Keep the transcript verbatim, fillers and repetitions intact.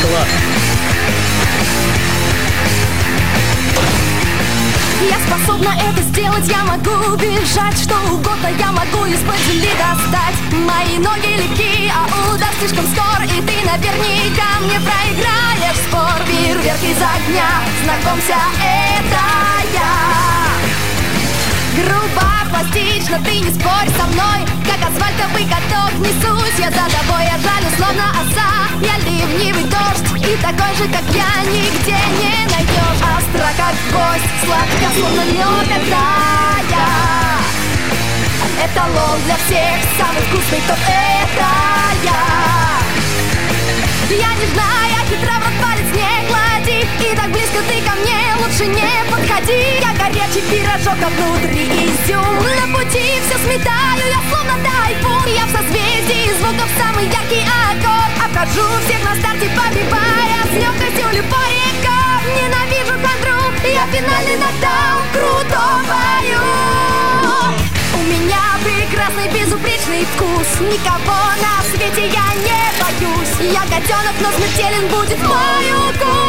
Класс. Я способна это сделать, я могу бежать что угодно, я могу из-под земли достать. Мои ноги легкие, а удар слишком скор, и ты наверняка мне проиграешь спор. Фейерверк из огня, знакомься, это я. Грубо, пластично, ты не спорь со мной, как асфальтовый каток несусь я за тобой, я жалю словно оса. Я ливневый дождь, и такой же, как я, нигде не найдешь. Остро, как гость, сладко, словно лед, это я. Эталон для всех, самый вкусный, то это я. Я нежна, я хитра, в рот палец не клади, и так близко ты ко мне, лучше не подходи. Я горячий пирожок, а внутри изюм, на пути все сметаю, я словно тайфун. Я в созвездии звуков самый яркий аккорд, обхожу всех на старте, побивая с легкостью любой рекорд. Ненавижу хандру, я финальный нокдаун, круто пою. У меня прекрасный безупречный вкус, никого на свете я не боюсь. Я котенок, но смертелен будет мой укус.